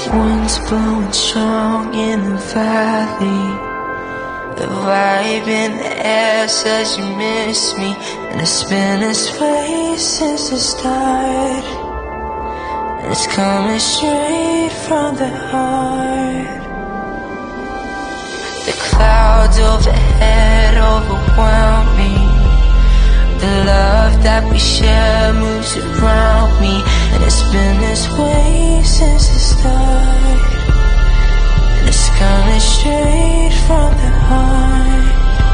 Winds blowing strong in the valley. The vibe in the air says you miss me, and it's been this way since the start. And it's coming straight from the heart. The clouds overhead overwhelm me. The love that we share moves around me, and it's been this way since the start. And it's coming straight from the heart.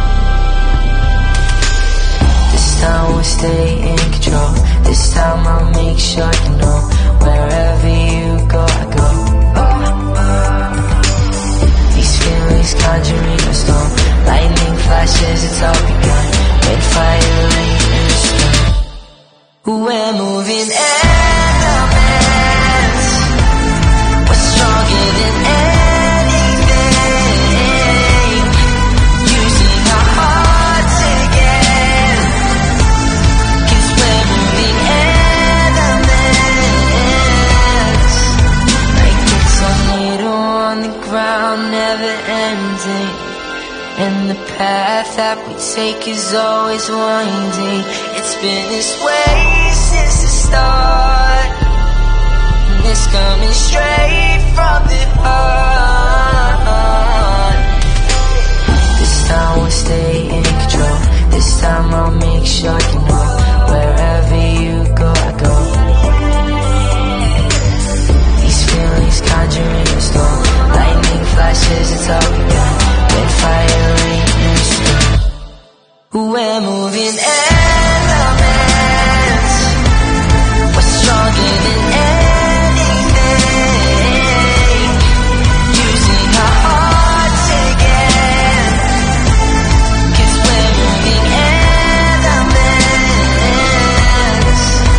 This time we'll stay in control. This time I'll make sure you know. Wherever you go, I go. These feelings conjuring a storm. Lightning flashes, it's all begun. Red fire, rain, and storm. We're moving elements. We're stronger than anything. Using our hearts again. 'Cause we're moving elements. Like a tornado on the ground, never ending. And the path that we take is always winding. It's been this way since the start. And it's coming straight from the heart. This time we'll stay in control. This time I'll make sure you know. Wherever you go, I go. These feelings conjuring a storm. Lightning flashes, it's all begun. Red fire, rain, and storm. We're moving elements. We're stronger than anything. Using our hearts again. 'Cause we're moving elements.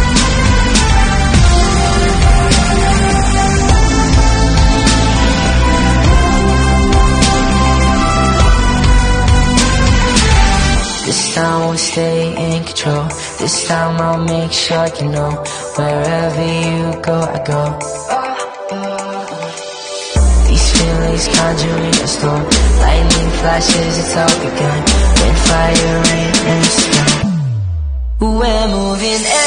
This time we'll stay in control. This time I'll make sure you know. Wherever you go, I go. These feelings conjuring a storm. Lightning flashes, it's all begun. Red fire, rain, and storm. We're moving